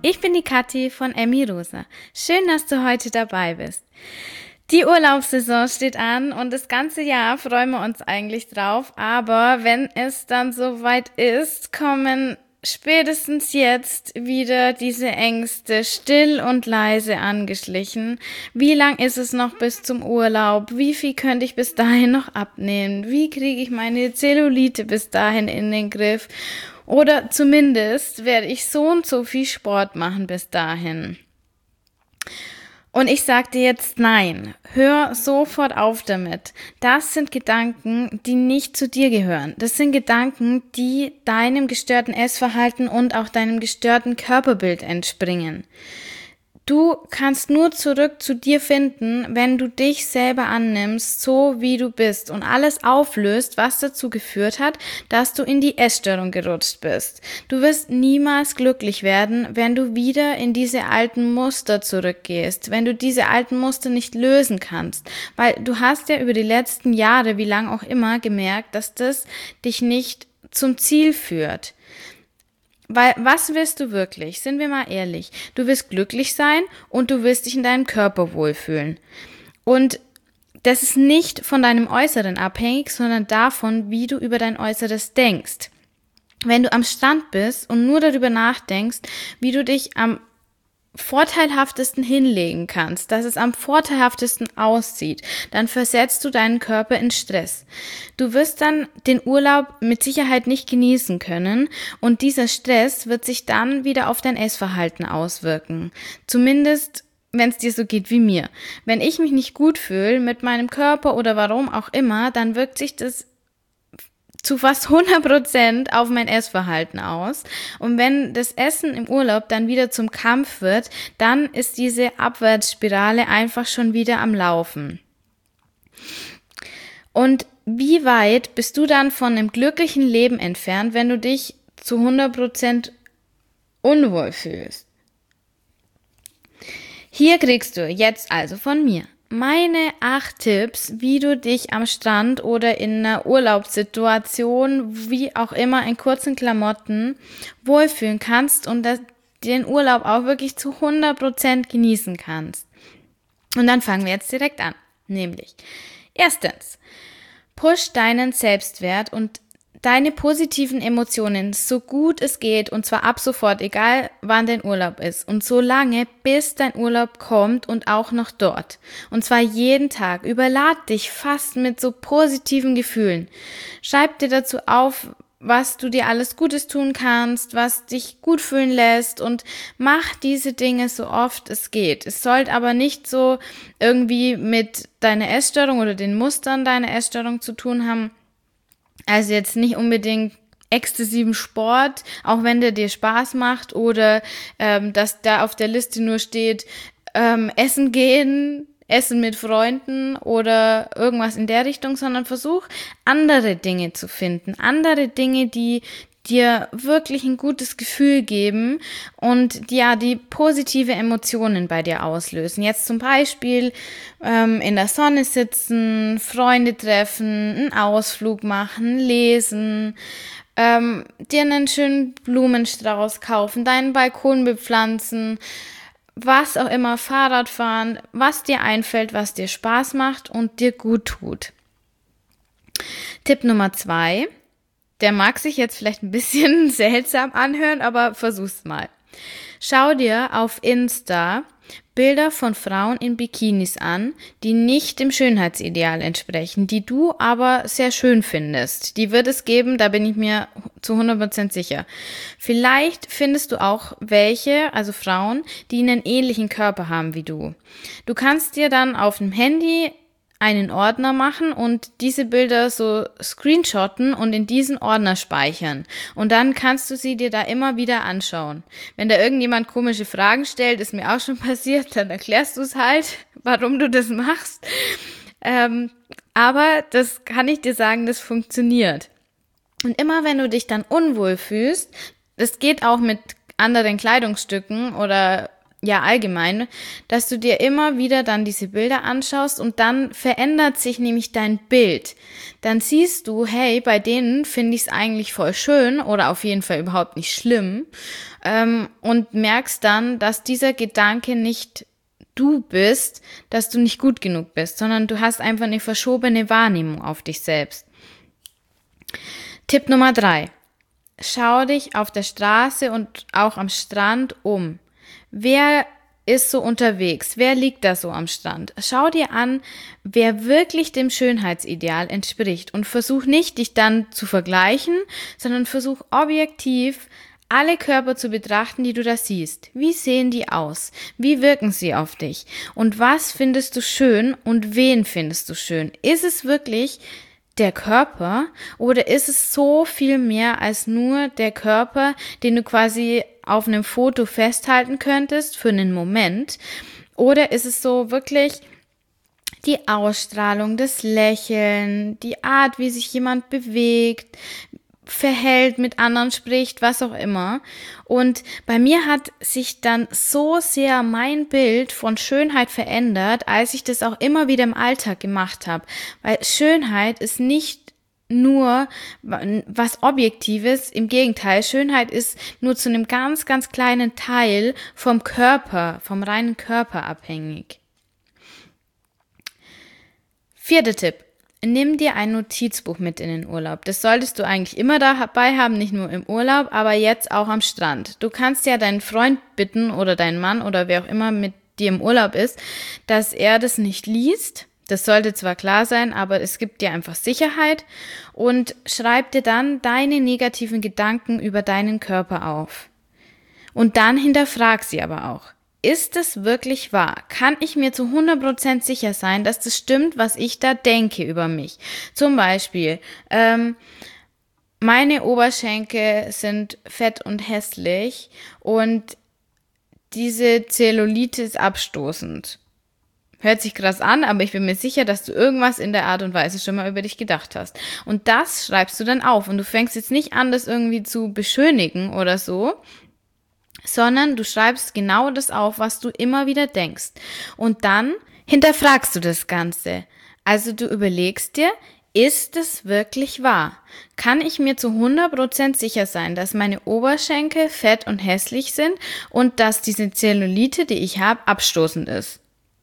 ich bin die Kathi von Emmy Rosa. Schön, dass du heute dabei bist. Die Urlaubssaison steht an und das ganze Jahr freuen wir uns eigentlich drauf, aber wenn es dann soweit ist, kommen spätestens jetzt wieder diese Ängste still und leise angeschlichen. Wie lang ist es noch bis zum Urlaub? Wie viel könnte ich bis dahin noch abnehmen? Wie kriege ich meine Zellulite bis dahin in den Griff? Oder zumindest werde ich so und so viel Sport machen bis dahin. Und ich sage dir jetzt nein, hör sofort auf damit. Das sind Gedanken, die nicht zu dir gehören. Das sind Gedanken, die deinem gestörten Essverhalten und auch deinem gestörten Körperbild entspringen. Du kannst nur zurück zu dir finden, wenn du dich selber annimmst, so wie du bist und alles auflöst, was dazu geführt hat, dass du in die Essstörung gerutscht bist. Du wirst niemals glücklich werden, wenn du wieder in diese alten Muster zurückgehst, wenn du diese alten Muster nicht lösen kannst, weil du hast ja über die letzten Jahre, wie lang auch immer, gemerkt, dass das dich nicht zum Ziel führt. Weil, was willst du wirklich? Sind wir mal ehrlich. Du willst glücklich sein und du willst dich in deinem Körper wohlfühlen. Und das ist nicht von deinem Äußeren abhängig, sondern davon, wie du über dein Äußeres denkst. Wenn du am Strand bist und nur darüber nachdenkst, wie du dich am vorteilhaftesten hinlegen kannst, dass es am vorteilhaftesten aussieht, dann versetzt du deinen Körper in Stress. Du wirst dann den Urlaub mit Sicherheit nicht genießen können und dieser Stress wird sich dann wieder auf dein Essverhalten auswirken. Zumindest, wenn es dir so geht wie mir. Wenn ich mich nicht gut fühle mit meinem Körper oder warum auch immer, dann wirkt sich das zu fast 100% auf mein Essverhalten aus. Und wenn das Essen im Urlaub dann wieder zum Kampf wird, dann ist diese Abwärtsspirale einfach schon wieder am Laufen. Und wie weit bist du dann von einem glücklichen Leben entfernt, wenn du dich zu 100% unwohl fühlst? Hier kriegst du jetzt also von mir meine 8 Tipps, wie du dich am Strand oder in einer Urlaubssituation, wie auch immer, in kurzen Klamotten wohlfühlen kannst und den Urlaub auch wirklich zu 100% genießen kannst. Und dann fangen wir jetzt direkt an. Nämlich, erstens, push deinen Selbstwert und deine positiven Emotionen so gut es geht und zwar ab sofort, egal wann dein Urlaub ist und so lange, bis dein Urlaub kommt und auch noch dort. Und zwar jeden Tag. Überlad dich fast mit so positiven Gefühlen. Schreib dir dazu auf, was du dir alles Gutes tun kannst, was dich gut fühlen lässt und mach diese Dinge so oft es geht. Es sollte aber nicht so irgendwie mit deiner Essstörung oder den Mustern deiner Essstörung zu tun haben. Also jetzt nicht unbedingt exzessiven Sport, auch wenn der dir Spaß macht oder dass da auf der Liste nur steht, essen gehen, essen mit Freunden oder irgendwas in der Richtung, sondern versuch andere Dinge zu finden, andere Dinge, die dir wirklich ein gutes Gefühl geben und ja, die positive Emotionen bei dir auslösen. Jetzt zum Beispiel in der Sonne sitzen, Freunde treffen, einen Ausflug machen, lesen, dir einen schönen Blumenstrauß kaufen, deinen Balkon bepflanzen, was auch immer, Fahrrad fahren, was dir einfällt, was dir Spaß macht und dir gut tut. Tipp Nummer 2. Der mag sich jetzt vielleicht ein bisschen seltsam anhören, aber versuch's mal. Schau dir auf Insta Bilder von Frauen in Bikinis an, die nicht dem Schönheitsideal entsprechen, die du aber sehr schön findest. Die wird es geben, da bin ich mir zu 100% sicher. Vielleicht findest du auch welche, also Frauen, die einen ähnlichen Körper haben wie du. Du kannst dir dann auf dem Handy einen Ordner machen und diese Bilder so screenshotten und in diesen Ordner speichern. Und dann kannst du sie dir da immer wieder anschauen. Wenn da irgendjemand komische Fragen stellt, ist mir auch schon passiert, dann erklärst du es halt, warum du das machst. Aber das kann ich dir sagen, das funktioniert. Und immer wenn du dich dann unwohl fühlst, das geht auch mit anderen Kleidungsstücken oder ja allgemein, dass du dir immer wieder dann diese Bilder anschaust und dann verändert sich nämlich dein Bild. Dann siehst du, hey, bei denen finde ich es eigentlich voll schön oder auf jeden Fall überhaupt nicht schlimm, und merkst dann, dass dieser Gedanke nicht du bist, dass du nicht gut genug bist, sondern du hast einfach eine verschobene Wahrnehmung auf dich selbst. Tipp Nummer 3. Schau dich auf der Straße und auch am Strand um. Wer ist so unterwegs? Wer liegt da so am Strand? Schau dir an, wer wirklich dem Schönheitsideal entspricht und versuch nicht, dich dann zu vergleichen, sondern versuch objektiv alle Körper zu betrachten, die du da siehst. Wie sehen die aus? Wie wirken sie auf dich? Und was findest du schön und wen findest du schön? Ist es wirklich der Körper oder ist es so viel mehr als nur der Körper, den du quasi auf einem Foto festhalten könntest für einen Moment? Oder ist es so wirklich die Ausstrahlung, das Lächeln, die Art, wie sich jemand bewegt, verhält, mit anderen spricht, was auch immer. Und bei mir hat sich dann so sehr mein Bild von Schönheit verändert, als ich das auch immer wieder im Alltag gemacht habe. Weil Schönheit ist nicht nur was Objektives, im Gegenteil, Schönheit ist nur zu einem ganz, ganz kleinen Teil vom Körper, vom reinen Körper abhängig. 4. Tipp. Nimm dir ein Notizbuch mit in den Urlaub. Das solltest du eigentlich immer dabei haben, nicht nur im Urlaub, aber jetzt auch am Strand. Du kannst ja deinen Freund bitten oder deinen Mann oder wer auch immer mit dir im Urlaub ist, dass er das nicht liest. Das sollte zwar klar sein, aber es gibt dir einfach Sicherheit und schreib dir dann deine negativen Gedanken über deinen Körper auf. Und dann hinterfrag sie aber auch. Ist es wirklich wahr? Kann ich mir zu 100% sicher sein, dass das stimmt, was ich da denke über mich? Zum Beispiel, meine Oberschenkel sind fett und hässlich und diese Zellulite ist abstoßend. Hört sich krass an, aber ich bin mir sicher, dass du irgendwas in der Art und Weise schon mal über dich gedacht hast. Und das schreibst du dann auf und du fängst jetzt nicht an, das irgendwie zu beschönigen oder so, sondern du schreibst genau das auf, was du immer wieder denkst. Und dann hinterfragst du das Ganze. Also du überlegst dir, ist es wirklich wahr? Kann ich mir zu 100% sicher sein, dass meine Oberschenkel fett und hässlich sind und dass diese Zellulite, die ich habe, abstoßend ist?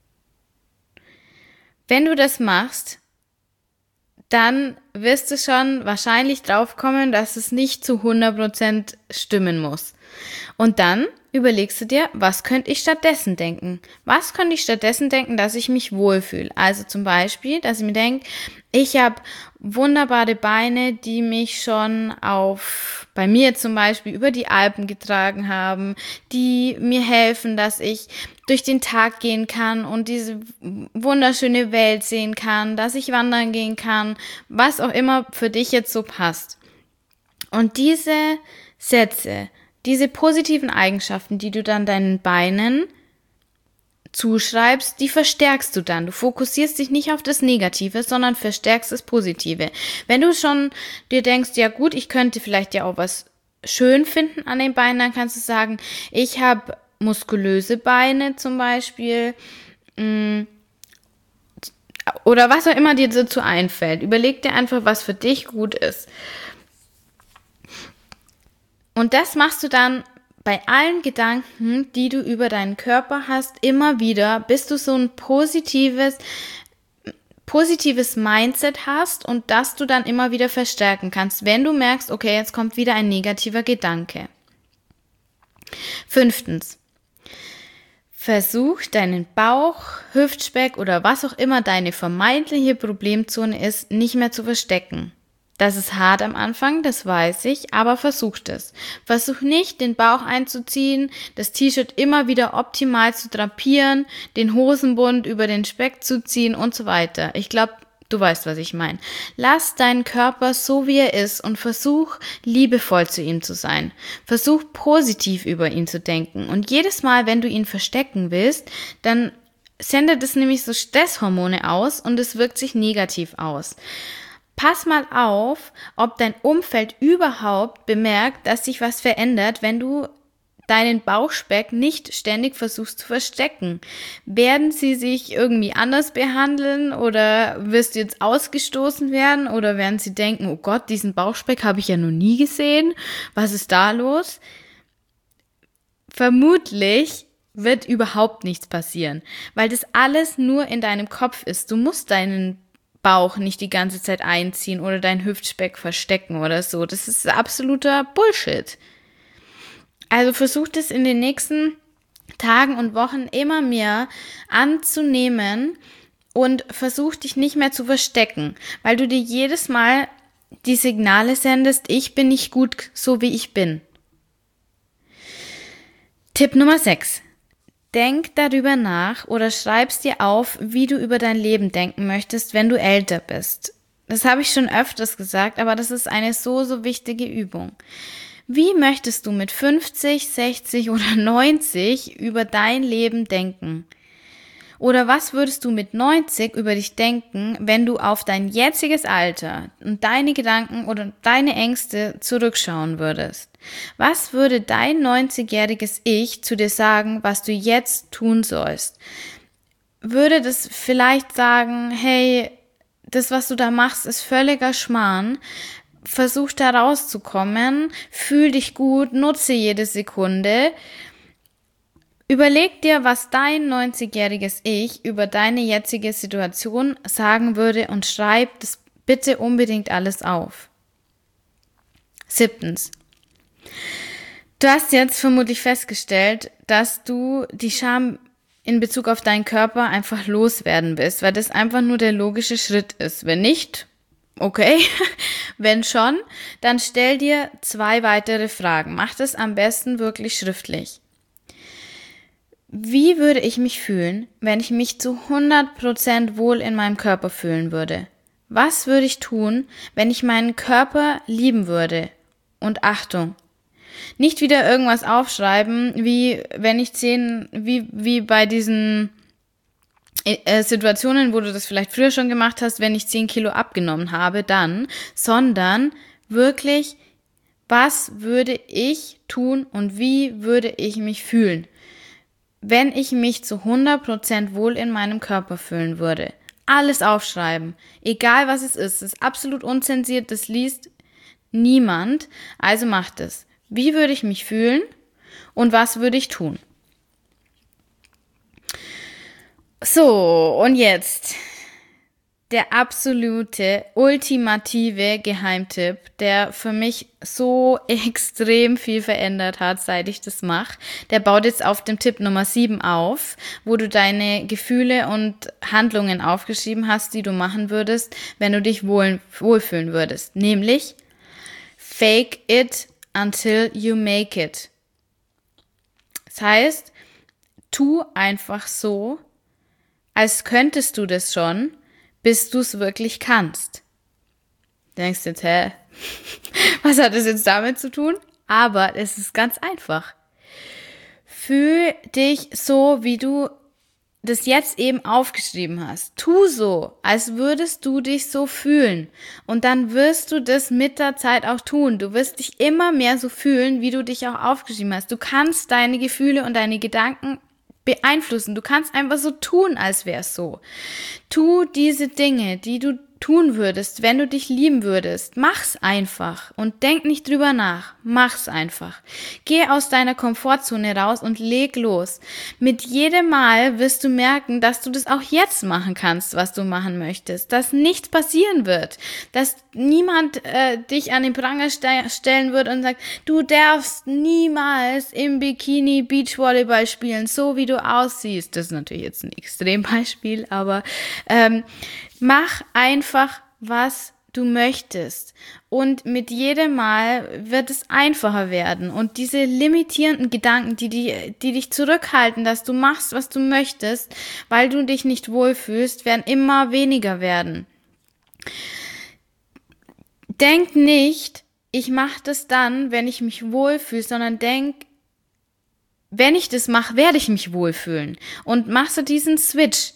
Wenn du das machst, dann wirst du schon wahrscheinlich drauf kommen, dass es nicht zu 100% stimmen muss. Und dann überlegst du dir, was könnte ich stattdessen denken? Was könnte ich stattdessen denken, dass ich mich wohlfühle? Also zum Beispiel, dass ich mir denke, ich habe wunderbare Beine, die mich schon bei mir zum Beispiel über die Alpen getragen haben, die mir helfen, dass ich durch den Tag gehen kann und diese wunderschöne Welt sehen kann, dass ich wandern gehen kann, was auch immer für dich jetzt so passt. Und diese Sätze, diese positiven Eigenschaften, die du dann deinen Beinen zuschreibst, die verstärkst du dann. Du fokussierst dich nicht auf das Negative, sondern verstärkst das Positive. Wenn du schon dir denkst, ja gut, ich könnte vielleicht ja auch was schön finden an den Beinen, dann kannst du sagen, ich habe muskulöse Beine zum Beispiel, oder was auch immer dir dazu einfällt. Überleg dir einfach, was für dich gut ist. Und das machst du dann bei allen Gedanken, die du über deinen Körper hast, immer wieder, bis du so ein positives Mindset hast und das du dann immer wieder verstärken kannst, wenn du merkst, okay, jetzt kommt wieder ein negativer Gedanke. 5. Versuch deinen Bauch, Hüftspeck oder was auch immer deine vermeintliche Problemzone ist, nicht mehr zu verstecken. Das ist hart am Anfang, das weiß ich, aber versuch es. Versuch nicht, den Bauch einzuziehen, das T-Shirt immer wieder optimal zu drapieren, den Hosenbund über den Speck zu ziehen und so weiter. Ich glaube, du weißt, was ich meine. Lass deinen Körper so, wie er ist und versuch, liebevoll zu ihm zu sein. Versuch, positiv über ihn zu denken. Und jedes Mal, wenn du ihn verstecken willst, dann sendet es nämlich so Stresshormone aus und es wirkt sich negativ aus. Pass mal auf, ob dein Umfeld überhaupt bemerkt, dass sich was verändert, wenn du deinen Bauchspeck nicht ständig versuchst zu verstecken. Werden sie sich irgendwie anders behandeln oder wirst du jetzt ausgestoßen werden oder werden sie denken, oh Gott, diesen Bauchspeck habe ich ja noch nie gesehen, was ist da los? Vermutlich wird überhaupt nichts passieren, weil das alles nur in deinem Kopf ist. Du musst deinen Bauch nicht die ganze Zeit einziehen oder deinen Hüftspeck verstecken oder so. Das ist absoluter Bullshit. Also versuch das in den nächsten Tagen und Wochen immer mehr anzunehmen und versuch dich nicht mehr zu verstecken, weil du dir jedes Mal die Signale sendest, ich bin nicht gut, so wie ich bin. Tipp Nummer 6. Denk darüber nach oder schreib's dir auf, wie du über dein Leben denken möchtest, wenn du älter bist. Das habe ich schon öfters gesagt, aber das ist eine so wichtige Übung. Wie möchtest du mit 50, 60 oder 90 über dein Leben denken? Oder was würdest du mit 90 über dich denken, wenn du auf dein jetziges Alter und deine Gedanken oder deine Ängste zurückschauen würdest? Was würde dein 90-jähriges Ich zu dir sagen, was du jetzt tun sollst? Würde das vielleicht sagen, hey, das, was du da machst, ist völliger Schmarrn. Versuch da rauszukommen, fühl dich gut, nutze jede Sekunde. Überleg dir, was dein 90-jähriges Ich über deine jetzige Situation sagen würde und schreib das bitte unbedingt alles auf. 7. Du hast jetzt vermutlich festgestellt, dass du die Scham in Bezug auf deinen Körper einfach loswerden willst, weil das einfach nur der logische Schritt ist. Wenn nicht, okay, wenn schon, dann stell dir 2 weitere Fragen. Mach das am besten wirklich schriftlich. Wie würde ich mich fühlen, wenn ich mich zu 100% wohl in meinem Körper fühlen würde? Was würde ich tun, wenn ich meinen Körper lieben würde? Und Achtung, nicht wieder irgendwas aufschreiben, wie wenn ich wie bei diesen Situationen, wo du das vielleicht früher schon gemacht hast, wenn ich 10 Kilo abgenommen habe, dann, sondern wirklich, was würde ich tun und wie würde ich mich fühlen, wenn ich mich zu 100% wohl in meinem Körper fühlen würde? Alles aufschreiben, egal was es ist absolut unzensiert, das liest niemand, also macht es. Wie würde ich mich fühlen und was würde ich tun? So, und jetzt der absolute, ultimative Geheimtipp, der für mich so extrem viel verändert hat, seit ich das mache. Der baut jetzt auf dem Tipp Nummer 7 auf, wo du deine Gefühle und Handlungen aufgeschrieben hast, die du machen würdest, wenn du dich wohlfühlen würdest. Nämlich, fake it until you make it. Das heißt, tu einfach so, als könntest du das schon, bis du es wirklich kannst. Du denkst jetzt, was hat das jetzt damit zu tun? Aber es ist ganz einfach. Fühl dich so, wie du das jetzt eben aufgeschrieben hast. Tu so, als würdest du dich so fühlen. Und dann wirst du das mit der Zeit auch tun. Du wirst dich immer mehr so fühlen, wie du dich auch aufgeschrieben hast. Du kannst deine Gefühle und deine Gedanken beeinflussen. Du kannst einfach so tun, als wäre es so. Tu diese Dinge, die du tun würdest, wenn du dich lieben würdest. Mach's einfach und denk nicht drüber nach. Mach's einfach. Geh aus deiner Komfortzone raus und leg los. Mit jedem Mal wirst du merken, dass du das auch jetzt machen kannst, was du machen möchtest. Dass nichts passieren wird. Dass niemand dich an den Pranger stellen wird und sagt, du darfst niemals im Bikini Beachvolleyball spielen, so wie du aussiehst. Das ist natürlich jetzt ein Extrembeispiel, aber mach einfach, was du möchtest. Und mit jedem Mal wird es einfacher werden. Und diese limitierenden Gedanken, die dich zurückhalten, dass du machst, was du möchtest, weil du dich nicht wohlfühlst, werden immer weniger werden. Denk nicht, ich mache das dann, wenn ich mich wohlfühle, sondern denk, wenn ich das mache, werde ich mich wohlfühlen. Und machst du diesen Switch.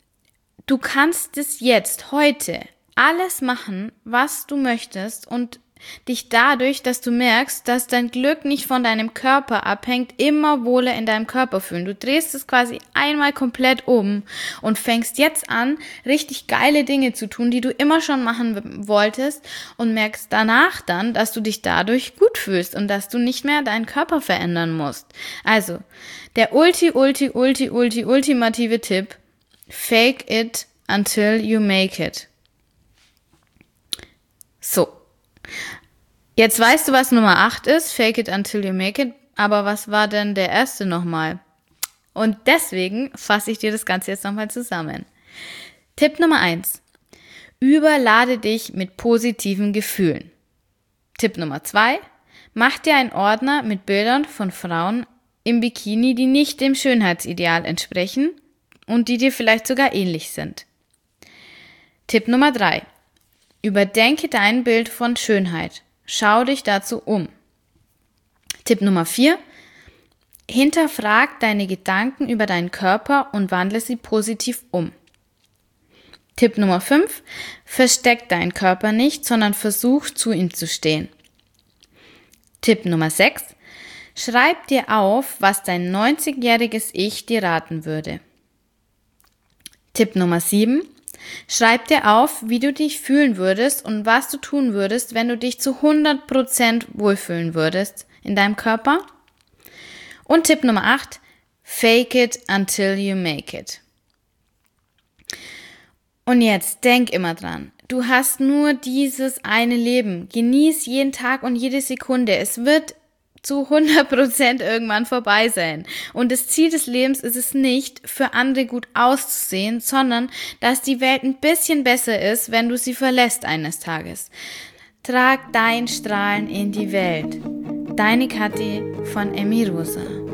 Du kannst es jetzt, heute, alles machen, was du möchtest und dich dadurch, dass du merkst, dass dein Glück nicht von deinem Körper abhängt, immer wohler in deinem Körper fühlen. Du drehst es quasi einmal komplett um und fängst jetzt an, richtig geile Dinge zu tun, die du immer schon machen wolltest und merkst danach dann, dass du dich dadurch gut fühlst und dass du nicht mehr deinen Körper verändern musst. Also, der ultimative Tipp: Fake it until you make it. So. Jetzt weißt du, was Nummer 8 ist, fake it until you make it, aber was war denn der erste nochmal? Und deswegen fasse ich dir das Ganze jetzt nochmal zusammen. Tipp Nummer 1, überlade dich mit positiven Gefühlen. Tipp Nummer 2, mach dir einen Ordner mit Bildern von Frauen im Bikini, die nicht dem Schönheitsideal entsprechen und die dir vielleicht sogar ähnlich sind. Tipp Nummer 3, überdenke dein Bild von Schönheit. Schau dich dazu um. Tipp Nummer 4. Hinterfrag deine Gedanken über deinen Körper und wandle sie positiv um. Tipp Nummer 5. Versteck deinen Körper nicht, sondern versuch, zu ihm zu stehen. Tipp Nummer 6. Schreib dir auf, was dein 90-jähriges Ich dir raten würde. Tipp Nummer 7. Schreib dir auf, wie du dich fühlen würdest und was du tun würdest, wenn du dich zu 100% wohlfühlen würdest in deinem Körper. Und Tipp Nummer 8, fake it until you make it. Und jetzt denk immer dran, du hast nur dieses eine Leben. Genieß jeden Tag und jede Sekunde. Es wird zu 100% irgendwann vorbei sein. Und das Ziel des Lebens ist es nicht, für andere gut auszusehen, sondern dass die Welt ein bisschen besser ist, wenn du sie verlässt eines Tages. Trag dein Strahlen in die Welt. Deine Kathi von Emmy Rosa.